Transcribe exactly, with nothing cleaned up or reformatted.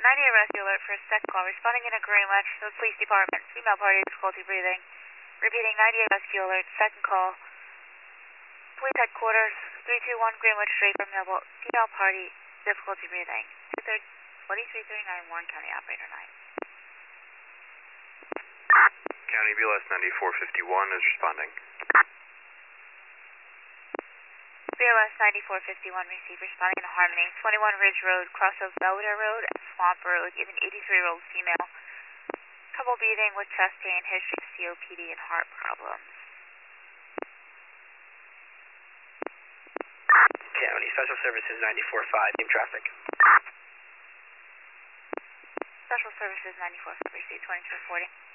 ninety-eight rescue alert for a second call. Responding in a Greenwich, the police department. Female party, difficulty breathing. Repeating, ninety-eight rescue alert, second call. Police headquarters, three two one Greenwich Street, Mobile. Female party, difficulty breathing. twenty-three thirty-nine, Warren County, operator nine. County B L S ninety-four fifty-one is responding. B L S ninety-four fifty-one, receive, responding in Harmony. twenty-one Ridge Road, crossover Belvedere Road and Swamp Road, giving eighty-three-year-old female. Trouble breathing with chest pain, history of C O P D and heart problems. County Special Services ninety-four five, team traffic. Special Services ninety-four five, receive, twenty-two forty.